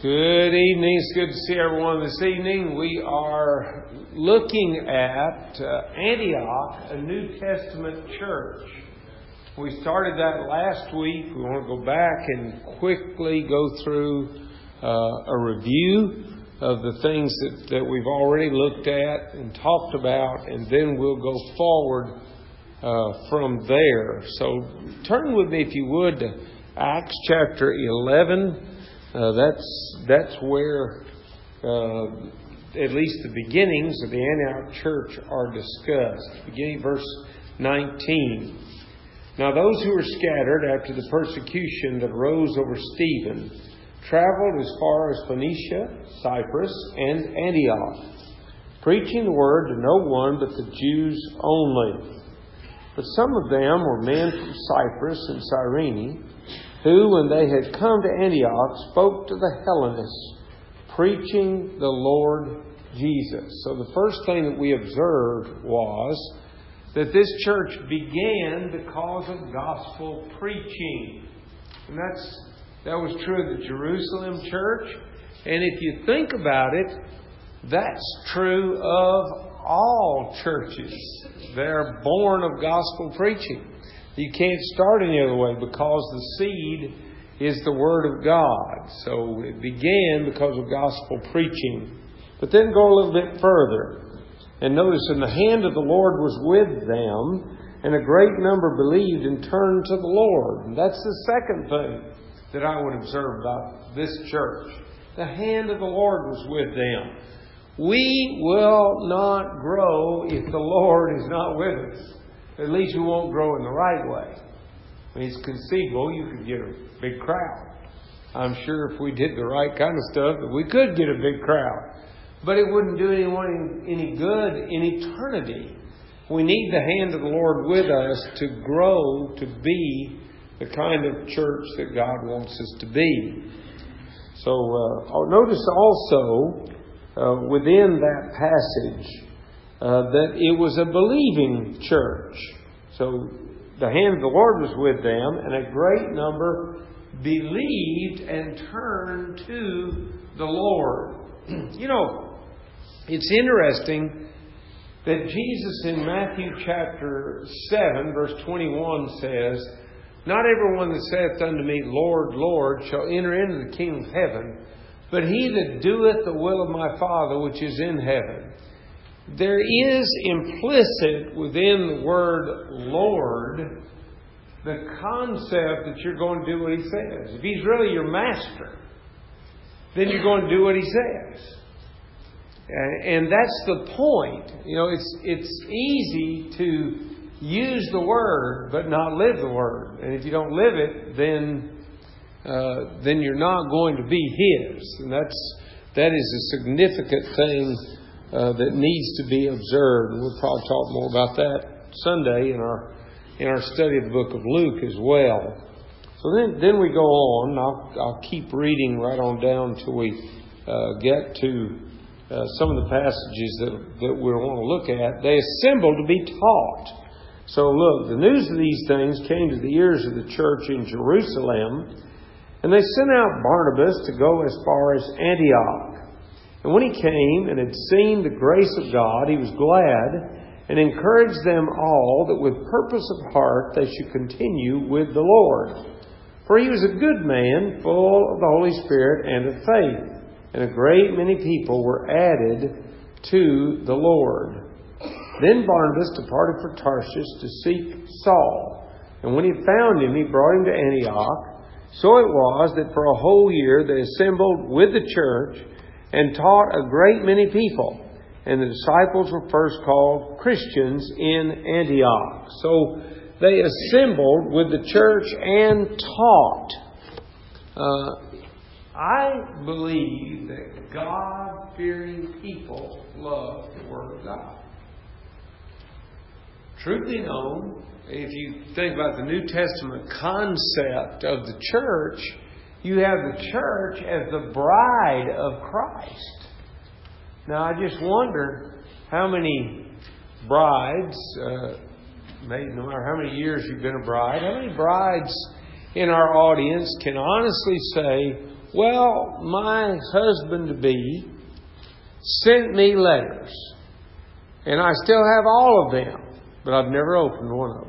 Good evening. It's good to see everyone this evening. We are looking at Antioch, a New Testament church. We started that last week. We want to go back and quickly go through a review of the things that we've already looked at and talked about, and then we'll go forward from there. So turn with me, if you would, to Acts chapter 11. That's where at least the beginnings of the Antioch church are discussed. Beginning verse 19. Now those who were scattered after the persecution that arose over Stephen traveled as far as Phoenicia, Cyprus, and Antioch, preaching the word to no one but the Jews only. But some of them were men from Cyprus and Cyrene, who, when they had come to Antioch, spoke to the Hellenists, preaching the Lord Jesus. So the first thing that we observed was that this church began because of gospel preaching. And that was true of the Jerusalem church. And if you think about it, that's true of all churches. They're born of gospel preaching. You can't start any other way because the seed is the Word of God. So it began because of gospel preaching. But then go a little bit further. And notice, and the hand of the Lord was with them, and a great number believed and turned to the Lord. And that's the second thing that I would observe about this church. The hand of the Lord was with them. We will not grow if the Lord is not with us. At least we won't grow in the right way. I mean, it's conceivable you could get a big crowd. I'm sure if we did the right kind of stuff, that we could get a big crowd. But it wouldn't do anyone any good in eternity. We need the hand of the Lord with us to grow to be the kind of church that God wants us to be. So notice also within that passage that it was a believing church. So the hand of the Lord was with them, and a great number believed and turned to the Lord. You know, it's interesting that Jesus in Matthew chapter 7, verse 21 says, "Not everyone that saith unto me, Lord, Lord, shall enter into the kingdom of heaven, but he that doeth the will of my Father which is in heaven." There is implicit within the word Lord the concept that you're going to do what He says. If He's really your master, then you're going to do what He says. And that's the point. You know, it's easy to use the word but not live the word. And if you don't live it, then you're not going to be His. And that is a significant thing that needs to be observed. And we'll probably talk more about that Sunday in our study of the book of Luke as well. So then we go on. I'll keep reading right on down till we get to some of the passages that we want to look at. They assembled to be taught. So look, the news of these things came to the ears of the church in Jerusalem, and they sent out Barnabas to go as far as Antioch. And when he came and had seen the grace of God, he was glad and encouraged them all that with purpose of heart they should continue with the Lord. For he was a good man, full of the Holy Spirit and of faith. And a great many people were added to the Lord. Then Barnabas departed for Tarshish to seek Saul. And when he found him, he brought him to Antioch. So it was that for a whole year they assembled with the church and taught a great many people. And the disciples were first called Christians in Antioch. So they assembled with the church and taught. I believe that God-fearing people love the Word of God. Truth be known, if you think about the New Testament concept of the church, you have the church as the bride of Christ. Now, I just wonder how many brides, maybe no matter how many years you've been a bride, how many brides in our audience can honestly say, well, my husband-to-be sent me letters, and I still have all of them, but I've never opened one of them.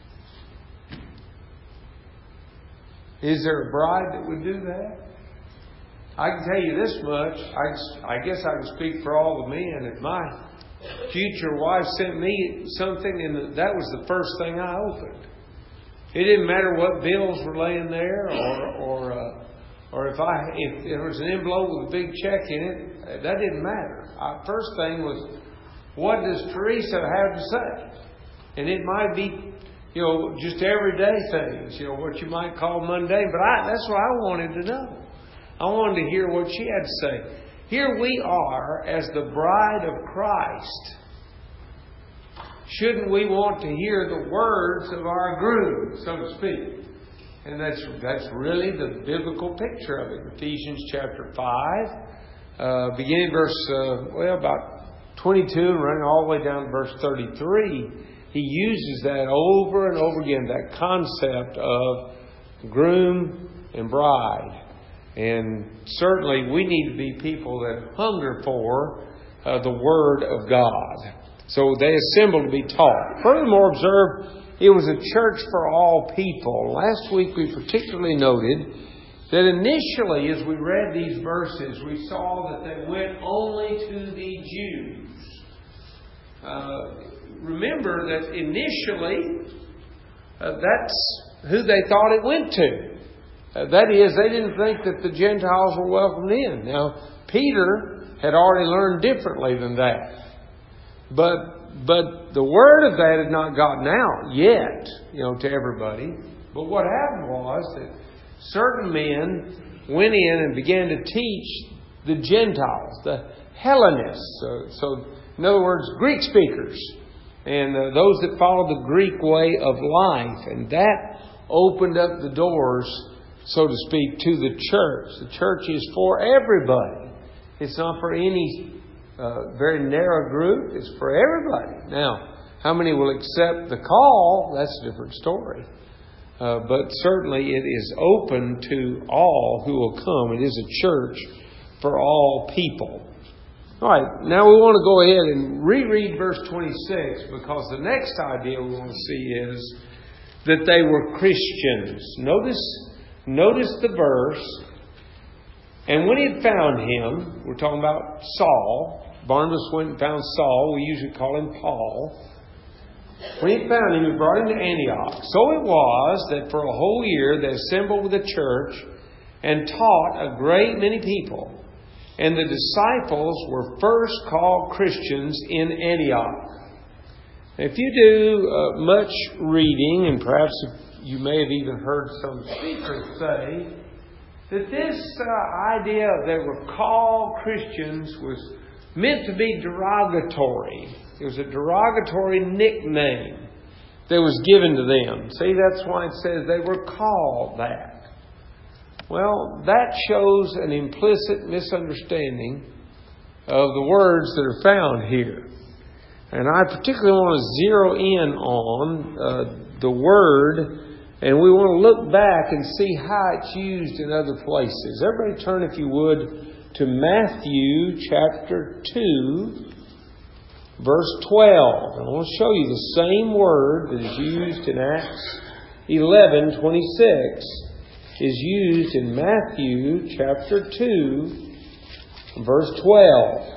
Is there a bride that would do that? I can tell you this much. I guess I can speak for all the men. If my future wife sent me something, and that was the first thing I opened. It didn't matter what bills were laying there, or if there was an envelope with a big check in it. That didn't matter. First thing was, what does Teresa have to say? And it might be, just everyday things, what you might call mundane. But that's what I wanted to know. I wanted to hear what she had to say. Here we are as the bride of Christ. Shouldn't we want to hear the words of our groom, so to speak? And that's really the biblical picture of it. Ephesians chapter 5, beginning verse, about 22 and running all the way down to verse 33. He uses that over and over again, that concept of groom and bride. And certainly we need to be people that hunger for the Word of God. So they assembled to be taught. Furthermore, observe, it was a church for all people. Last week we particularly noted that initially, as we read these verses, we saw that they went only to the Jews. Remember that initially, that's who they thought it went to. That is, they didn't think that the Gentiles were welcomed in. Now, Peter had already learned differently than that. But the word of that had not gotten out yet, to everybody. But what happened was that certain men went in and began to teach the Gentiles, the Hellenists. So in other words, Greek speakers. And those that followed the Greek way of life. And that opened up the doors, so to speak, to the church. The church is for everybody. It's not for any very narrow group. It's for everybody. Now, how many will accept the call? That's a different story. But certainly it is open to all who will come. It is a church for all people. All right, now we want to go ahead and reread verse 26, because the next idea we want to see is that they were Christians. Notice the verse. And when he had found him, we're talking about Saul. Barnabas went and found Saul. We usually call him Paul. When he had found him, he brought him to Antioch. So it was that for a whole year they assembled with the church and taught a great many people. And the disciples were first called Christians in Antioch. If you do much reading, and perhaps you may have even heard some speakers say that this idea of they were called Christians was meant to be derogatory. It was a derogatory nickname that was given to them. See, that's why it says they were called that. Well, that shows an implicit misunderstanding of the words that are found here. And I particularly want to zero in on the word, and we want to look back and see how it's used in other places. Everybody turn, if you would, to Matthew chapter 2, verse 12. And I want to show you the same word that is used in Acts 11:26 is used in Matthew chapter 2, verse 12.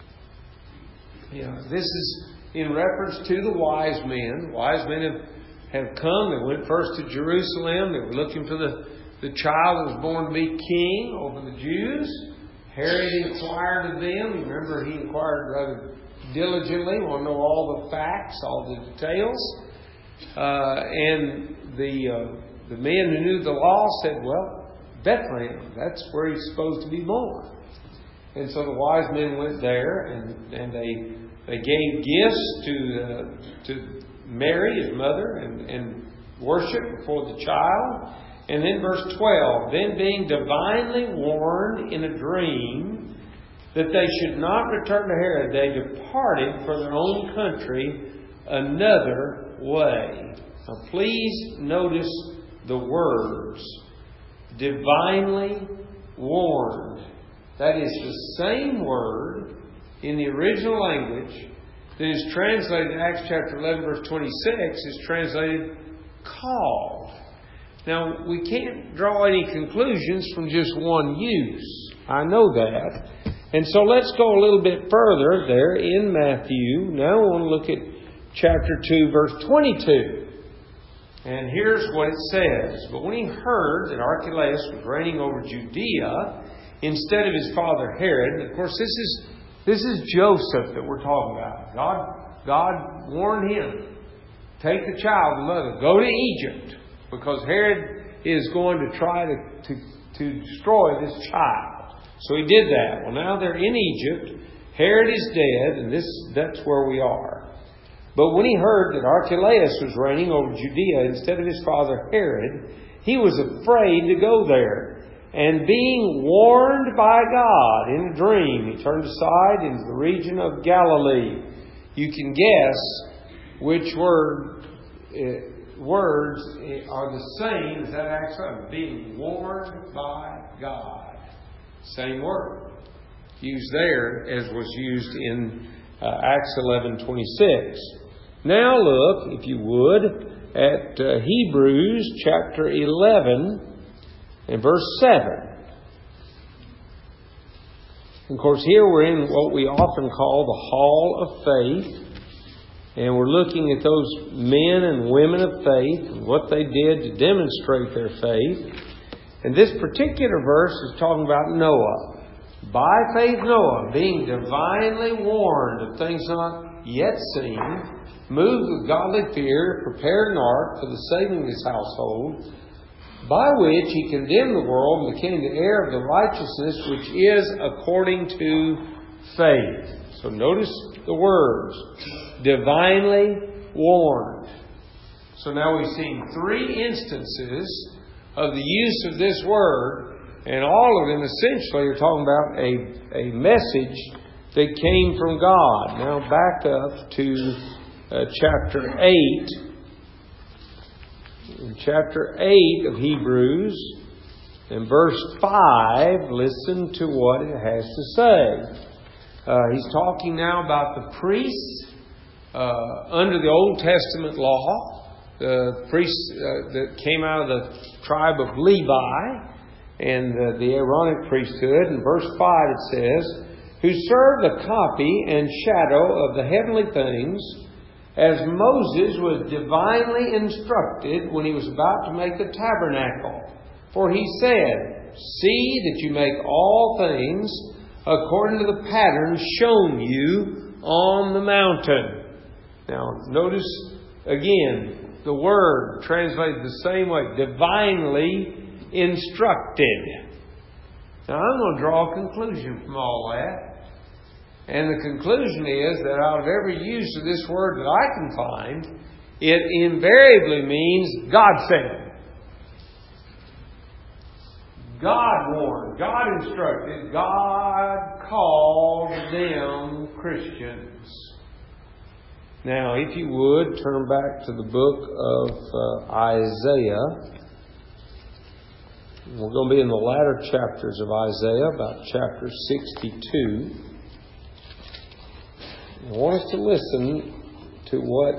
This is in reference to the wise men. Wise men have come. They went first to Jerusalem. They were looking for the child that was born to be king over the Jews. Herod inquired of them. Remember, he inquired rather diligently. Want to know all the facts, all the details. And the men who knew the law said, well, Bethlehem, that's where he's supposed to be born. And so the wise men went there, and they gave gifts to Mary, his mother, and worship before the child. And then verse 12, then being divinely warned in a dream that they should not return to Herod, they departed for their own country another way. Now please notice the words, divinely warned. That is the same word in the original language that is translated in Acts chapter 11 verse 26 is translated called. Now, we can't draw any conclusions from just one use. I know that. And so let's go a little bit further there in Matthew. Now I want to look at chapter 2 verse 22. And here's what it says. But when he heard that Archelaus was reigning over Judea instead of his father Herod, and of course this is Joseph that we're talking about. God warned him, take the child and mother, go to Egypt, because Herod is going to try to destroy this child. So he did that. Well, now they're in Egypt. Herod is dead, and that's where we are. But when he heard that Archelaus was reigning over Judea instead of his father Herod, he was afraid to go there. And being warned by God in a dream, he turned aside into the region of Galilee. You can guess which words are the same as that Acts 11. Being warned by God. Same word. Used there as was used in Acts 11:26. Now look, if you would, at Hebrews chapter 11 and verse 7. Of course, here we're in what we often call the Hall of Faith. And we're looking at those men and women of faith and what they did to demonstrate their faith. And this particular verse is talking about Noah. By faith Noah, being divinely warned of things not yet seen, moved with godly fear, prepared an ark for the saving of his household, by which he condemned the world and became the heir of the righteousness which is according to faith. So notice the words, divinely warned. So now we've seen 3 instances of the use of this word, and all of them essentially are talking about a message that came from God. Now back up to chapter 8. In chapter 8 of Hebrews, in verse 5, listen to what it has to say. He's talking now about the priests under the Old Testament law, the priests that came out of the tribe of Levi and the Aaronic priesthood. In verse 5 it says, who served a copy and shadow of the heavenly things, as Moses was divinely instructed when he was about to make the tabernacle. For he said, see that you make all things according to the pattern shown you on the mountain. Now, notice again, the word translated the same way, divinely instructed. Now, I'm going to draw a conclusion from all that. And the conclusion is that out of every use of this word that I can find, it invariably means God said. God warned, God instructed, God called them Christians. Now, if you would, turn back to the book of Isaiah. We're going to be in the latter chapters of Isaiah, about chapter 62. I want us to listen to what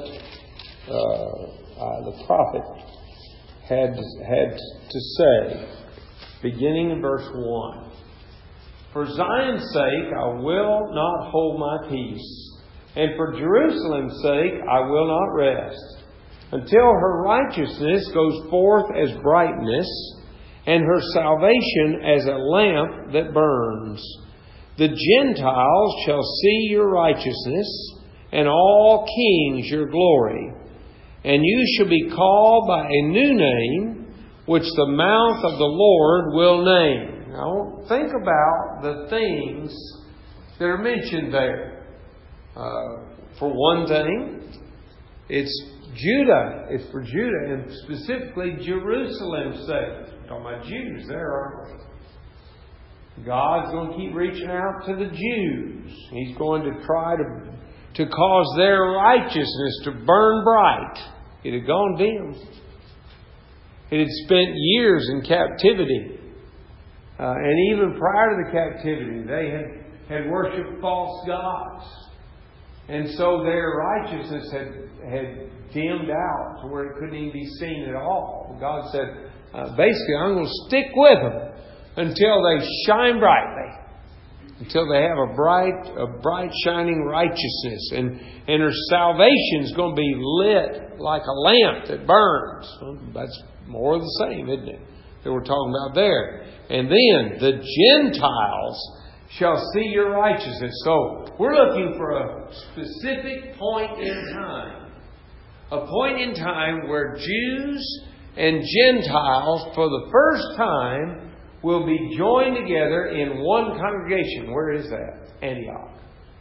the prophet had to say, beginning in verse 1. For Zion's sake I will not hold my peace, and for Jerusalem's sake I will not rest, until her righteousness goes forth as brightness, and her salvation as a lamp that burns. The Gentiles shall see your righteousness, and all kings your glory. And you shall be called by a new name, which the mouth of the Lord will name. Now, think about the things that are mentioned there. For one thing, it's Judah. It's for Judah, and specifically Jerusalem's sake. We're talking about Jews there, aren't we? God's going to keep reaching out to the Jews. He's going to try to cause their righteousness to burn bright. It had gone dim. It had spent years in captivity. And even prior to the captivity, they had worshipped false gods. And so their righteousness had dimmed out to where it couldn't even be seen at all. God said, basically, I'm going to stick with them until they shine brightly. Until they have a bright shining righteousness. And their salvation is going to be lit like a lamp that burns. Well, that's more of the same, isn't it? That we're talking about there. And then the Gentiles shall see your righteousness. So we're looking for a specific point in time. A point in time where Jews and Gentiles for the first time will be joined together in one congregation. Where is that? Antioch.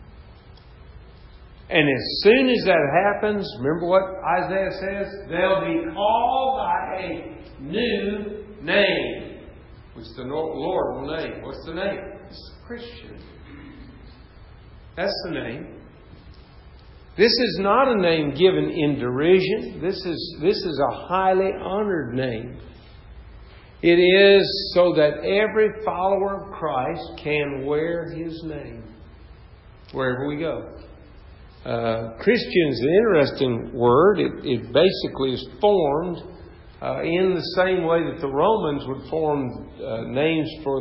And as soon as that happens, remember what Isaiah says? They'll be called by a new name, which the Lord will name. What's the name? It's Christian. That's the name. This is not a name given in derision. This is a highly honored name. It is so that every follower of Christ can wear His name wherever we go. Christian is an interesting word. It basically is formed in the same way that the Romans would form names for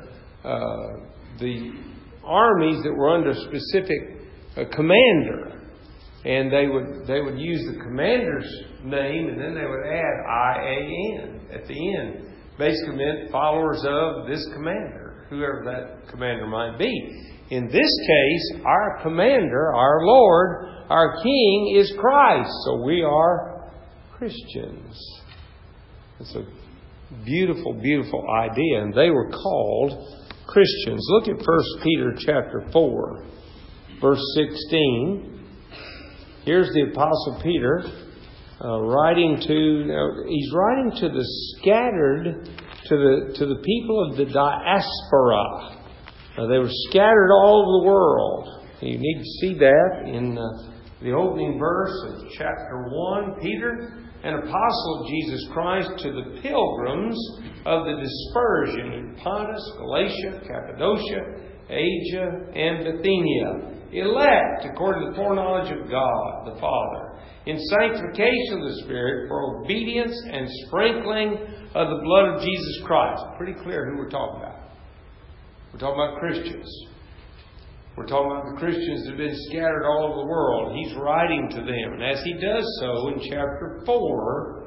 the armies that were under specific commander. And they would use the commander's name, and then they would add IAN at the end. Basically meant followers of this commander, whoever that commander might be. In this case, our commander, our Lord, our King is Christ. So we are Christians. It's a beautiful, beautiful idea. And they were called Christians. Look at 1 Peter chapter 4, verse 16. Here's the Apostle Peter writing to... he's writing to the scattered, to the people of the diaspora. They were scattered all over the world. You need to see that in the opening verse of chapter 1. Peter, an apostle of Jesus Christ, to the pilgrims of the dispersion in Pontus, Galatia, Cappadocia, Asia, and Bithynia, elect according to the foreknowledge of God the Father, in sanctification of the Spirit, for obedience and sprinkling of the blood of Jesus Christ. Pretty clear who we're talking about. We're talking about Christians. We're talking about the Christians that have been scattered all over the world. He's writing to them. And as he does so in chapter 4,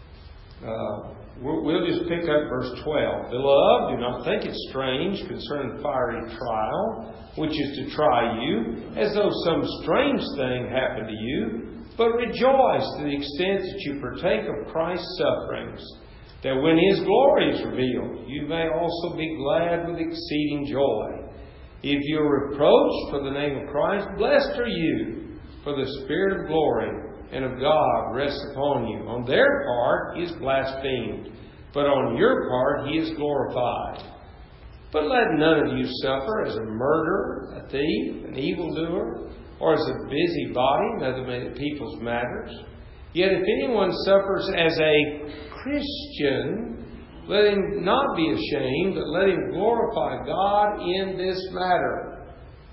we'll just pick up verse 12. Beloved, do not think it strange concerning fiery trial, which is to try you, as though some strange thing happened to you, but rejoice to the extent that you partake of Christ's sufferings, that when His glory is revealed, you may also be glad with exceeding joy. If you are reproached for the name of Christ, blessed are you, for the Spirit of glory and of God rests upon you. On their part He is blasphemed, but on your part He is glorified. But let none of you suffer as a murderer, a thief, an evildoer, or as a busybody in other people's matters. Yet if anyone suffers as a Christian, let him not be ashamed, but let him glorify God in this matter.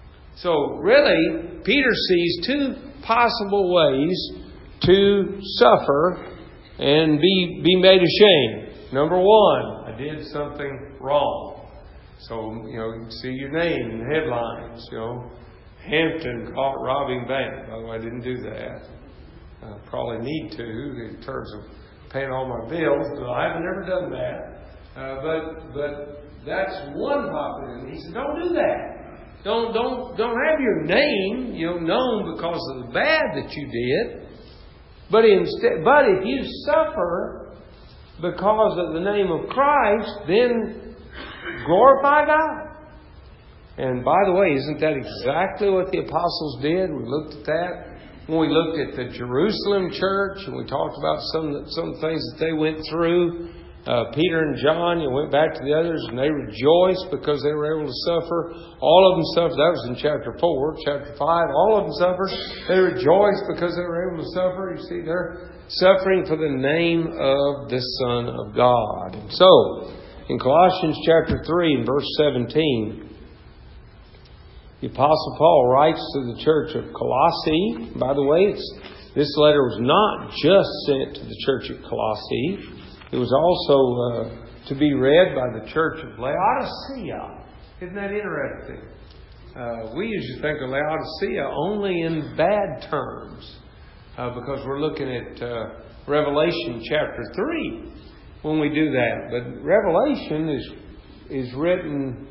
So really, Peter sees two possible ways to suffer and be made ashamed. Number one, I did something wrong. So, you see your name in the headlines, Hampton caught robbing bank. By the way, I didn't do that. I probably need to in terms of paying all my bills, but I have never done that. But that's one possibility. He said, don't do that. Don't have your name, known because of the bad that you did. But if you suffer because of the name of Christ, then glorify God. And by the way, isn't that exactly what the apostles did? We looked at that when we looked at the Jerusalem church, and we talked about some things that they went through. Peter and John, went back to the others, and they rejoiced because they were able to suffer. All of them suffered. That was in chapter 4. Chapter 5, all of them suffered. They rejoiced because they were able to suffer. You see, they're suffering for the name of the Son of God. And so, In Colossians chapter 3 and verse 17, the Apostle Paul writes to the church of Colossae. By the way, this letter was not just sent to the church at Colossae. It was also to be read by the church of Laodicea. Isn't that interesting? We usually think of Laodicea only in bad terms because we're looking at Revelation chapter 3 when we do that. But Revelation is written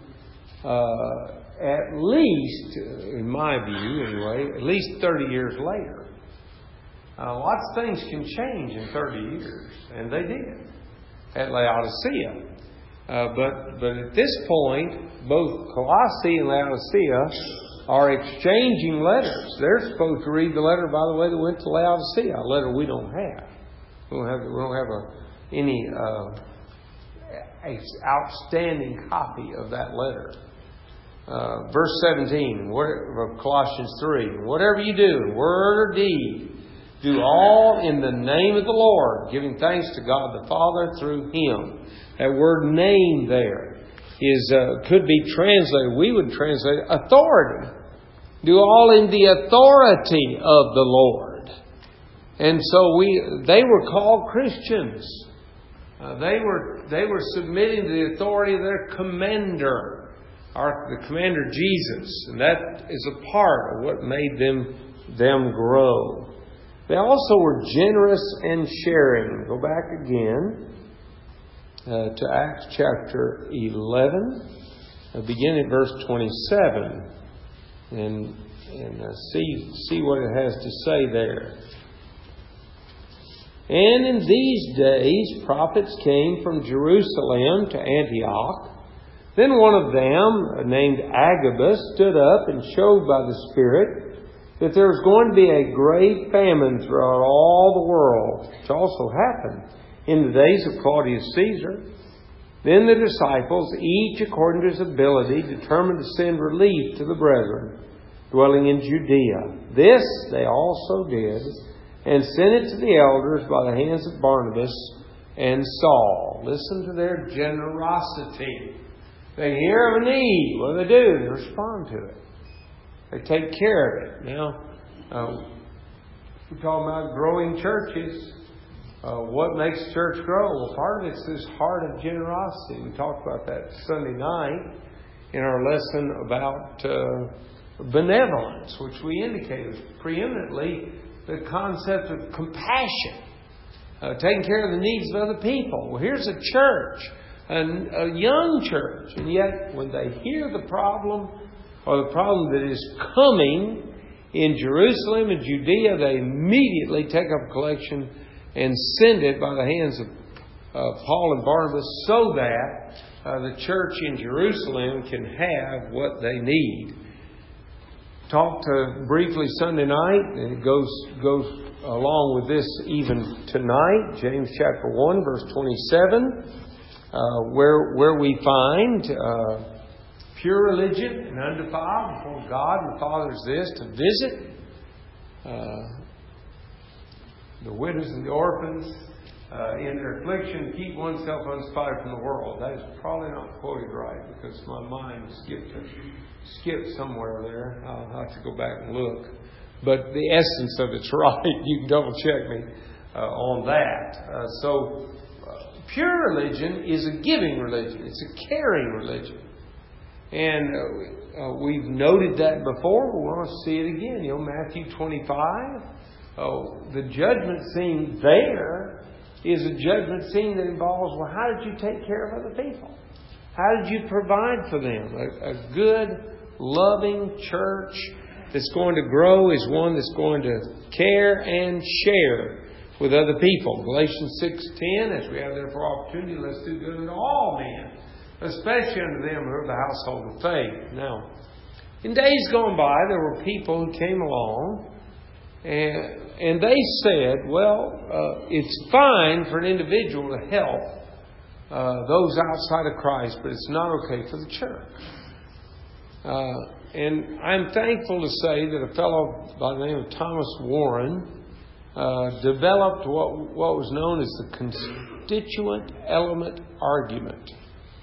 at least, in my view anyway, at least 30 years later. Lots of things can change in 30 years, and they did at Laodicea. But at this point, both Colossae and Laodicea are exchanging letters. They're supposed to read the letter, by the way, that went to Laodicea, a letter we don't have. We don't have any outstanding copy of that letter. Verse 17 of Colossians 3, whatever you do, word or deed, do all in the name of the Lord, giving thanks to God the Father through Him. That word name there could be translated, we would translate authority. Do all in the authority of the Lord. And so they were called Christians. They were submitting to the authority of their commander, the commander Jesus. And that is a part of what made them grow. They also were generous and sharing. Go back again to Acts chapter 11, begin at verse 27, and see what it has to say there. And in these days prophets came from Jerusalem to Antioch. Then one of them, named Agabus, stood up and showed by the Spirit that there was going to be a great famine throughout all the world, which also happened in the days of Claudius Caesar. Then the disciples, each according to his ability, determined to send relief to the brethren dwelling in Judea. This they also did, and sent it to the elders by the hands of Barnabas and Saul. Listen to their generosity. They hear of a need. What do? They respond to it. They take care of it. Now, we're talking about growing churches. What makes church grow? Well, part of it's this heart of generosity. We talked about that Sunday night in our lesson about benevolence, which we indicated preeminently the concept of compassion, taking care of the needs of other people. Well, here's a church, a young church, and yet when they hear the problem, or the problem that is coming in Jerusalem and Judea, they immediately take up a collection and send it by the hands of Paul and Barnabas so that the church in Jerusalem can have what they need. Talked briefly Sunday night, and it goes along with this even tonight. James chapter 1, verse 27, where we find pure religion and undefiled before God and the Father is this, to visit the widows and the orphans in their affliction, keep oneself unspotted from the world. That is probably not quoted right because my mind skipped somewhere there. I'll have to go back and look. But the essence of it's right. You can double check me on that. So pure religion is a giving religion. It's a caring religion. And we've noted that before. We want to see it again. Matthew 25. The judgment scene there is a judgment scene that involves, well, how did you take care of other people? How did you provide for them? A good, loving church that's going to grow is one that's going to care and share with other people. Galatians 6:10, as we have therefore opportunity, let's do good unto all men, especially unto them who are of the household of faith. Now, in days gone by, there were people who came along and they said, well, it's fine for an individual to help those outside of Christ, but it's not okay for the church. And I'm thankful to say that a fellow by the name of Thomas Warren developed what was known as the constituent element argument.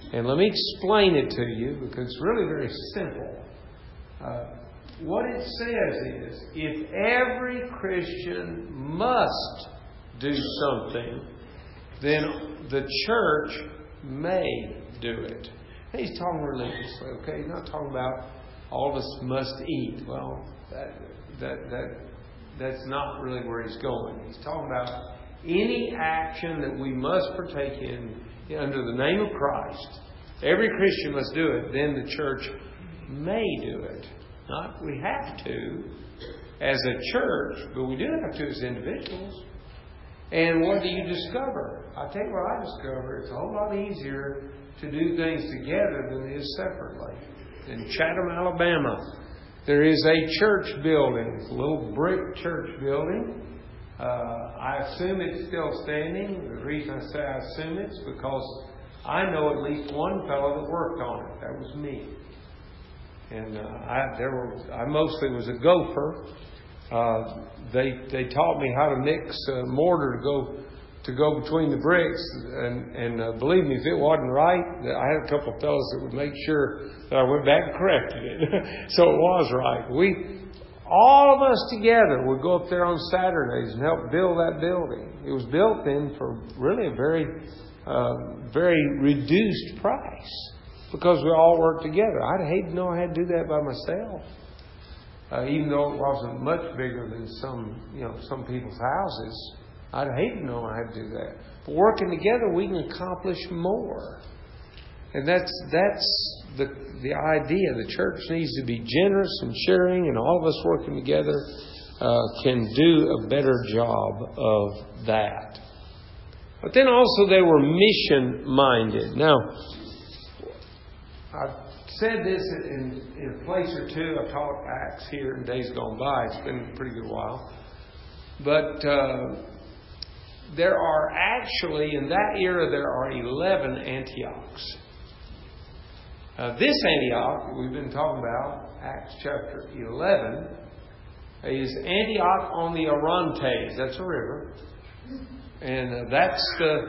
And let me explain it to you because it's really very simple. What it says is, if every Christian must do something, then the church may do it. He's talking religiously, okay? He's not talking about all of us must eat. Well, that's not really where he's going. He's talking about any action that we must partake in under the name of Christ. Every Christian must do it. Then the church may do it. Not we have to as a church, but we do have to as individuals. And what do you discover? I'll tell you what I discover. It's a whole lot easier to do things together than it is separately. In Chatham, Alabama, there is a church building, a little brick church building. I assume it's still standing. The reason I say I assume it's because I know at least one fellow that worked on it. That was me. And I mostly was a gopher. They taught me how to mix mortar to go between the bricks, and believe me, if it wasn't right, I had a couple of fellows that would make sure that I went back and corrected it, so it was right. All of us together would go up there on Saturdays and help build that building. It was built then for really a very, very reduced price because we all worked together. I'd hate to know I had to do that by myself. Even though it wasn't much bigger than some people's houses, I'd hate to know I had to do that. But working together, we can accomplish more. And that's the idea. The church needs to be generous and sharing, and all of us working together can do a better job of that. But then also they were mission-minded. Now, I've said this in a place or two. I've taught Acts here in days gone by. It's been a pretty good while. But there are actually, in that era, there are 11 Antiochs. This Antioch we've been talking about, Acts chapter 11, is Antioch on the Orontes. That's a river. And that's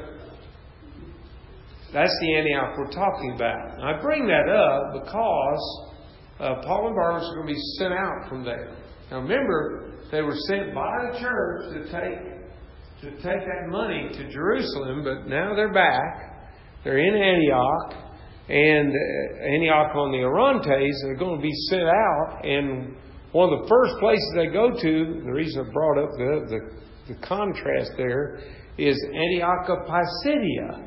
the Antioch we're talking about. And I bring that up because Paul and Barnabas are going to be sent out from there. Now remember, they were sent by the church to take that money to Jerusalem, but now they're back. They're in Antioch, and Antioch on the Orontes. They're going to be sent out, and one of the first places they go to, the reason I brought up the contrast there, is Antioch of Pisidia.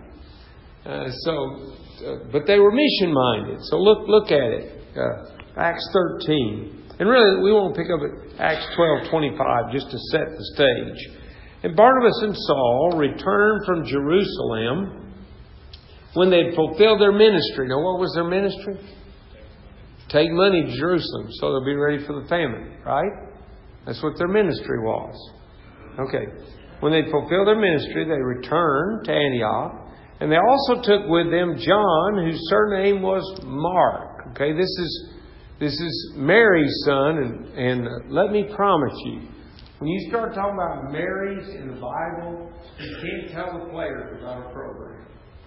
But they were mission-minded. So look at it. Acts 13. And really, we won't pick up at Acts 12:25 just to set the stage. And Barnabas and Saul returned from Jerusalem when they had fulfilled their ministry. Now, what was their ministry? Take money to Jerusalem so they'll be ready for the famine, right? That's what their ministry was. Okay. When they fulfilled their ministry, they returned to Antioch. And they also took with them John, whose surname was Mark. Okay, this is Mary's son, and let me promise you, when you start talking about Marys in the Bible, you can't tell the players about a program.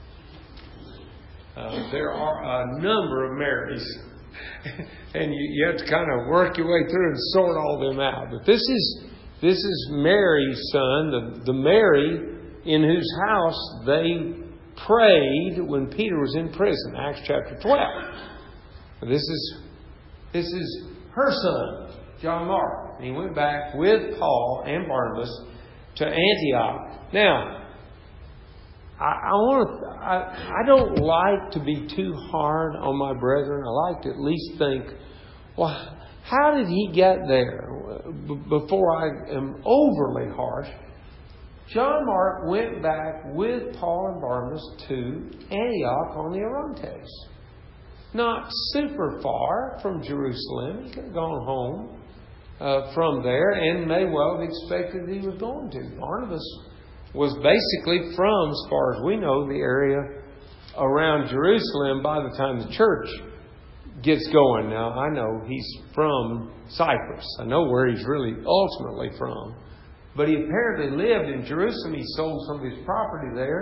There are a number of Marys, and you have to kind of work your way through and sort all them out. But this is Mary's son, the Mary in whose house they prayed when Peter was in prison, Acts chapter 12. This is her son, John Mark. And he went back with Paul and Barnabas to Antioch. Now, I don't like to be too hard on my brethren. I like to at least think, well, how did he get there? Before I am overly harsh, John Mark went back with Paul and Barnabas to Antioch on the Orontes. Not super far from Jerusalem. He could have gone home from there and may well have expected he was going to. Barnabas was basically from, as far as we know, the area around Jerusalem by the time the church gets going. Now, I know he's from Cyprus. I know where he's really ultimately from. But he apparently lived in Jerusalem. He sold some of his property there.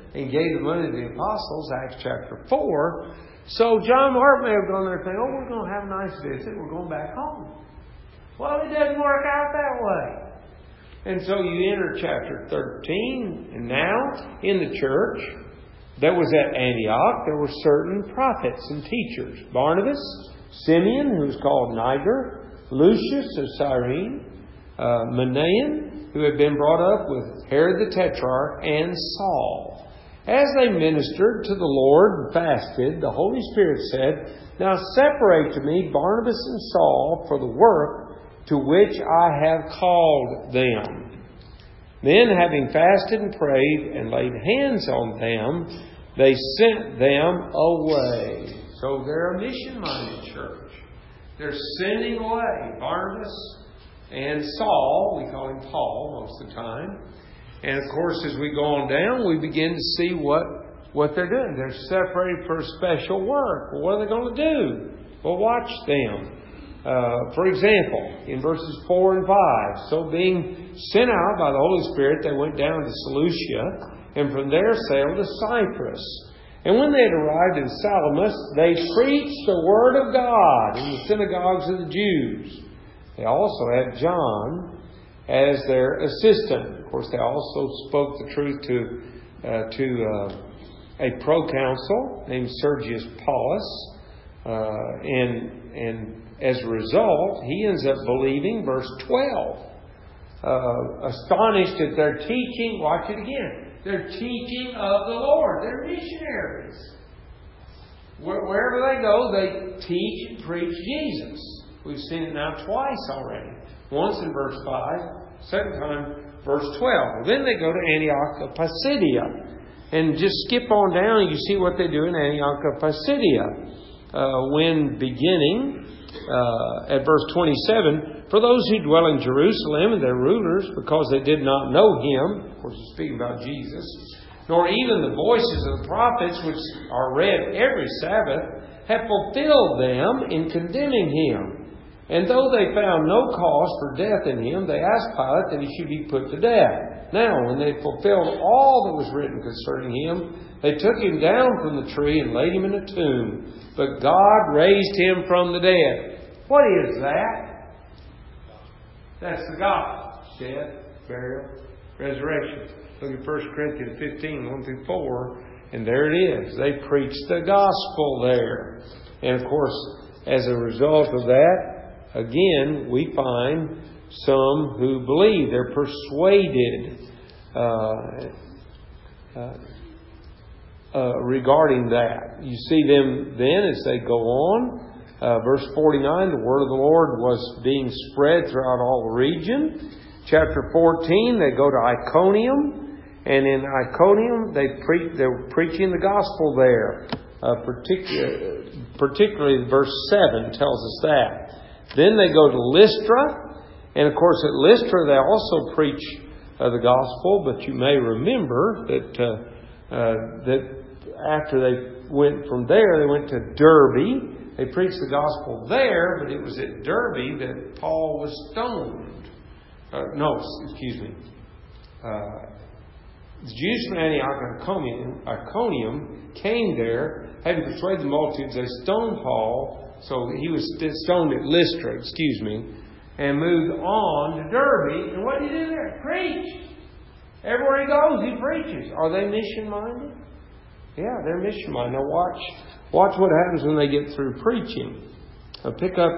and gave the money to the apostles, Acts chapter 4. So John Mark may have gone there thinking, we're going to have a nice visit. We're going back home. Well, it doesn't work out that way. And so you enter chapter 13, and now in the church that was at Antioch, there were certain prophets and teachers. Barnabas, Simeon, who was called Niger, Lucius of Cyrene, Manaen, who had been brought up with Herod the Tetrarch, and Saul. As they ministered to the Lord and fasted, the Holy Spirit said, "Now separate to me Barnabas and Saul for the work to which I have called them." Then, having fasted and prayed and laid hands on them, they sent them away. So they're a mission-minded church. They're sending away Barnabas and Saul. We call him Paul most of the time. And of course, as we go on down, we begin to see what they're doing. They're separated for a special work. Well, what are they going to do? Well, watch them. For example, in verses 4 and 5, so being sent out by the Holy Spirit, they went down to Seleucia, and from there sailed to Cyprus. And when they had arrived in Salamis, they preached the Word of God in the synagogues of the Jews. They also had John as their assistant. Of course, they also spoke the truth to a proconsul named Sergius Paulus. And as a result, he ends up believing, verse 12. Astonished at their teaching, watch it again. They're teaching of the Lord. They're missionaries. Wherever they go, they teach and preach Jesus. We've seen it now twice already. Once in verse 5, second time, verse 12. Well, then they go to Antioch of Pisidia. And just skip on down and you see what they do in Antioch of Pisidia. When beginning at verse 27, for those who dwell in Jerusalem and their rulers, because they did not know Him, of course he's speaking about Jesus, nor even the voices of the prophets which are read every Sabbath, have fulfilled them in condemning Him. And though they found no cause for death in Him, they asked Pilate that He should be put to death. Now, when they fulfilled all that was written concerning Him, they took Him down from the tree and laid Him in a tomb. But God raised Him from the dead. What is that? That's the gospel. Death, burial, resurrection. Look at 1 Corinthians 15, 1 through 4. And there it is. They preach the gospel there. And of course, as a result of that, again, we find some who believe. They're persuaded regarding that. You see them then as they go on. Verse 49, the word of the Lord was being spread throughout all the region. Chapter 14, they go to Iconium. And in Iconium, they were preaching the gospel there. Particularly verse 7 tells us that. Then they go to Lystra. And of course at Lystra they also preach the gospel. But you may remember that after they went from there, they went to Derbe. They preached the gospel there, but it was at Derbe that Paul was stoned. The Jews from Antioch and Iconium came there, having persuaded the multitudes. They stoned Paul, so he was stoned at Lystra, and moved on to Derbe. And what did he do there? Preach. Everywhere he goes, he preaches. Are they mission-minded? Yeah, they're mission-minded. Now watch what happens when they get through preaching. I'll pick up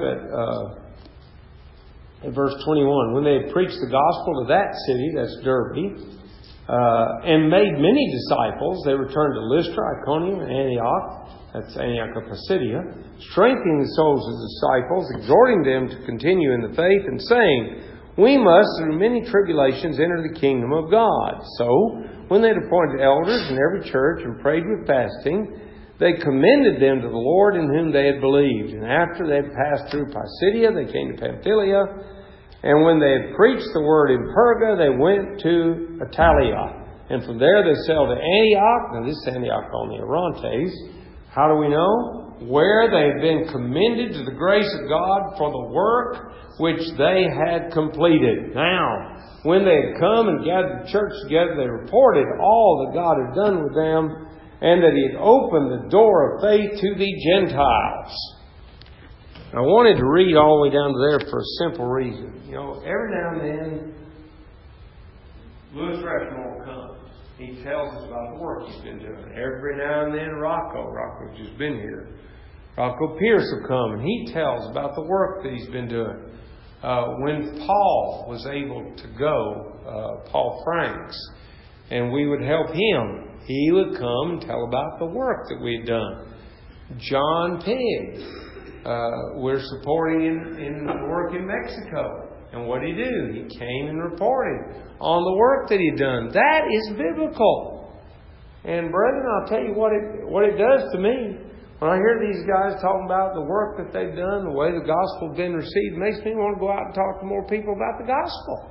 at verse 21. When they had preached the gospel to that city, that's Derbe, and made many disciples, they returned to Lystra, Iconium, and Antioch. That's Antioch of Pisidia, strengthening the souls of the disciples, exhorting them to continue in the faith, and saying, we must, through many tribulations, enter the kingdom of God. So, when they had appointed elders in every church and prayed with fasting, they commended them to the Lord in whom they had believed. And after they had passed through Pisidia, they came to Pamphylia. And when they had preached the word in Perga, they went to Attalia. And from there they sailed to Antioch. Now this is Antioch on the Orontes. How do we know? where they had been commended to the grace of God for the work which they had completed. Now, when they had come and gathered the church together, they reported all that God had done with them, and that He had opened the door of faith to the Gentiles. I wanted to read all the way down to there for a simple reason. Every now and then, Louis Rushmore comes. He tells us about the work he's been doing. Every now and then, Rocco's just been here. Rocco Pierce will come and he tells about the work that he's been doing. When Paul was able to go, Paul Franks, and we would help him, he would come and tell about the work that we had done. John Pigg, we're supporting in the work in Mexico. And what did he do? He came and reported on the work that he'd done. That is biblical. And brethren, I'll tell you what it does to me. When I hear these guys talking about the work that they've done, the way the gospel's been received, it makes me want to go out and talk to more people about the gospel.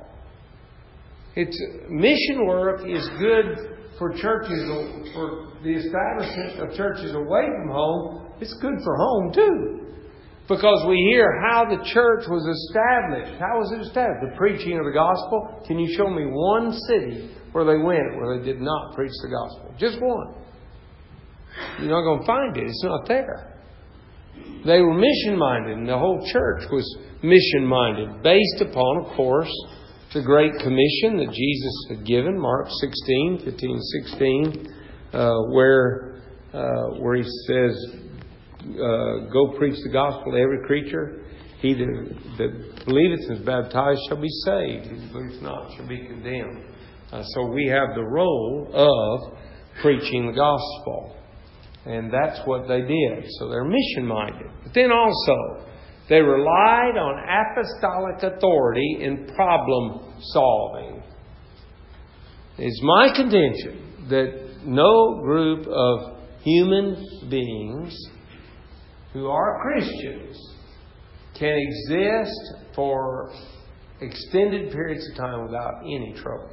Mission work is good for churches, for the establishment of churches away from home. It's good for home too. Because we hear how the church was established. How was it established? The preaching of the gospel. Can you show me one city where they went where they did not preach the gospel? Just one. You're not going to find it. It's not there. They were mission-minded, and the whole church was mission-minded, based upon, of course, the Great Commission that Jesus had given, Mark 15:16, where He says, go preach the gospel to every creature. He that believeth and is baptized shall be saved. He that believeth not shall be condemned. So we have the role of preaching the gospel. And that's what they did. So they're mission-minded. But then also, they relied on apostolic authority in problem solving. It's my contention that no group of human beings who are Christians can exist for extended periods of time without any trouble.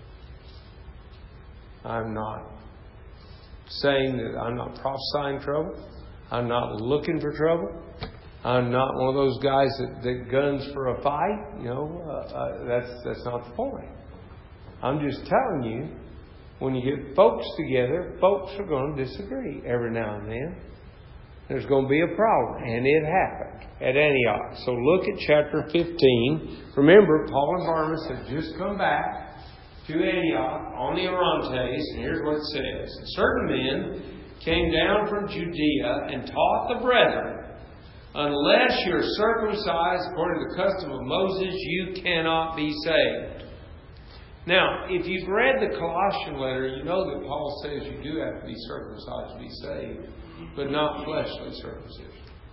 I'm not saying that I'm not prophesying trouble. I'm not looking for trouble. I'm not one of those guys that guns for a fight. That's not the point. I'm just telling you, when you get folks together, folks are going to disagree every now and then. There's going to be a problem. And it happened at Antioch. So look at chapter 15. Remember, Paul and Barnabas had just come back to Antioch on the Orontes. And here's what it says. Certain men came down from Judea and taught the brethren, unless you're circumcised according to the custom of Moses, you cannot be saved. Now, if you've read the Colossian letter, you know that Paul says you do have to be circumcised to be saved, but not fleshly circumcision.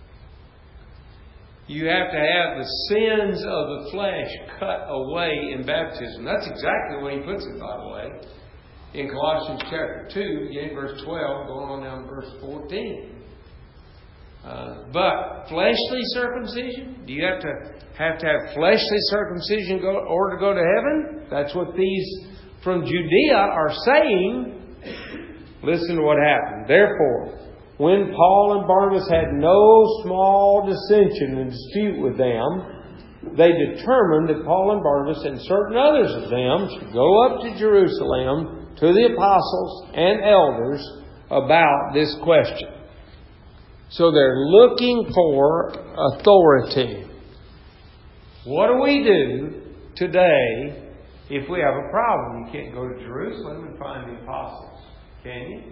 You have to have the sins of the flesh cut away in baptism. That's exactly the way he puts it, by the way. In Colossians chapter 2, beginning verse 12, going on down to verse 14. But fleshly circumcision? Do you have to have fleshly circumcision in order to go to heaven? That's what these from Judea are saying. Listen to what happened. Therefore, when Paul and Barnabas had no small dissension and dispute with them, they determined that Paul and Barnabas and certain others of them should go up to Jerusalem to the apostles and elders about this question. So they're looking for authority. What do we do today if we have a problem? You can't go to Jerusalem and find the apostles, can you?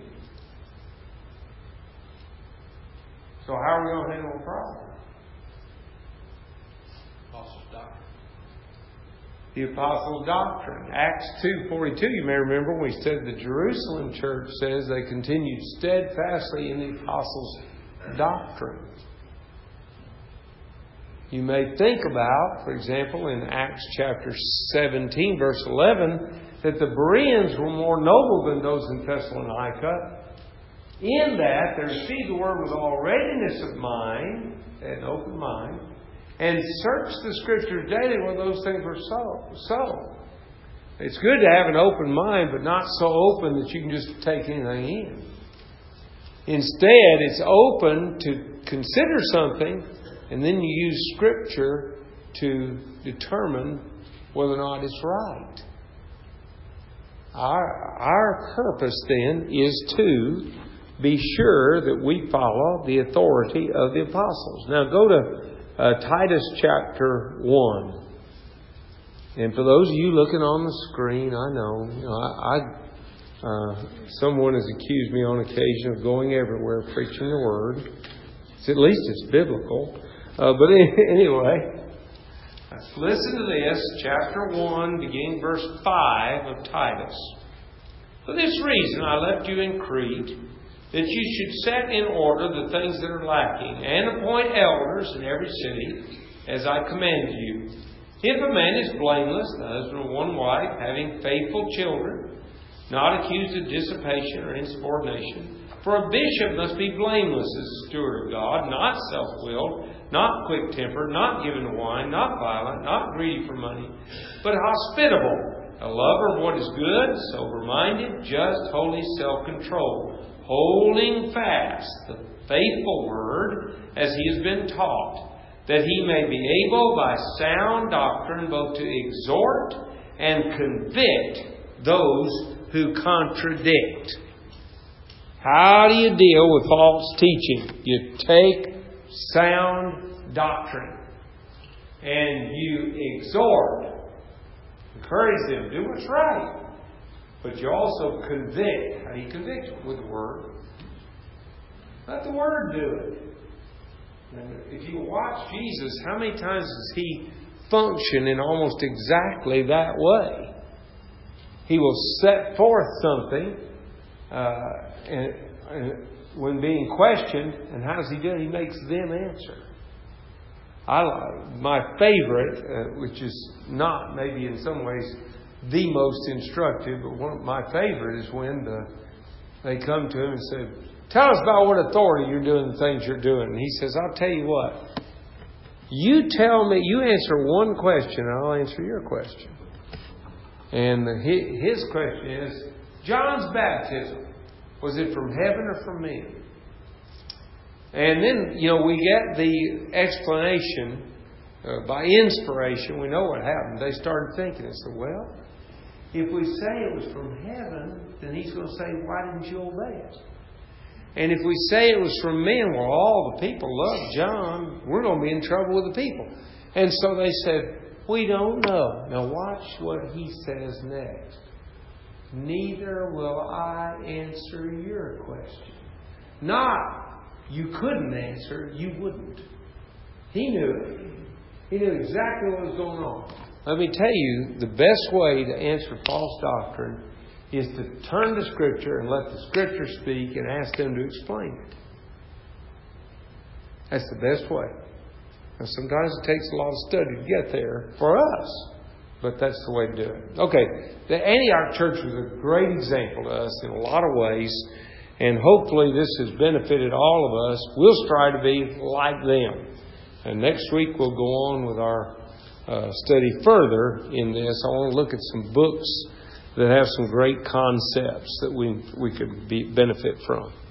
So how are we going to handle the problem? Apostles' doctrine. The Apostles' doctrine. Acts 2:42, you may remember when we said the Jerusalem church says they continued steadfastly in the Apostles' doctrine. You may think about, for example, in Acts chapter 17, verse 11, that the Bereans were more noble than those in Thessalonica, in that they received the word with all readiness of mind, an open mind, and searched the Scriptures daily where those things were so. It's good to have an open mind, but not so open that you can just take anything in. Instead, it's open to consider something, and then you use Scripture to determine whether or not it's right. Our purpose then is to be sure that we follow the authority of the apostles. Now go to Titus chapter 1. And for those of you looking on the screen, I know, someone has accused me on occasion of going everywhere preaching the Word. At least it's biblical. But anyway, listen to this, chapter 1, beginning verse 5 of Titus. For this reason I left you in Crete, that you should set in order the things that are lacking, and appoint elders in every city, as I commanded you. If a man is blameless, the husband of one wife, having faithful children, not accused of dissipation or insubordination. For a bishop must be blameless as a steward of God, not self-willed, not quick-tempered, not given to wine, not violent, not greedy for money, but hospitable, a lover of what is good, sober-minded, just, holy, self-controlled, holding fast the faithful word as he has been taught, that he may be able by sound doctrine both to exhort and convict those who contradict. How do you deal with false teaching? You take sound doctrine and you exhort, encourage them, do what's right. But you also convict. How do you convict? With the Word. Let the Word do it. And if you watch Jesus, how many times does He function in almost exactly that way? He will set forth something and when being questioned, and how does He do it? He makes them answer. My favorite, which is not maybe in some ways the most instructive, but one of my favorite is when they come to Him and say, tell us about what authority you're doing the things you're doing. And He says, I'll tell you what. You tell me, you answer one question, and I'll answer your question. And his question is, John's baptism, was it from heaven or from men? And then, we get the explanation by inspiration. We know what happened. They started thinking and said, well, if we say it was from heaven, then He's going to say, why didn't you obey it? And if we say it was from men, well, all the people love John. We're going to be in trouble with the people. And so they said, we don't know. Now watch what He says next. Neither will I answer your question. Not, you couldn't answer, you wouldn't. He knew it. He knew exactly what was going on. Let me tell you, the best way to answer false doctrine is to turn to Scripture and let the Scripture speak and ask them to explain it. That's the best way. Now, sometimes it takes a lot of study to get there for us, but that's the way to do it. Okay, the Antioch church was a great example to us in a lot of ways, and hopefully this has benefited all of us. We'll strive to be like them. And next week we'll go on with our study further in this. I want to look at some books that have some great concepts that we could benefit from.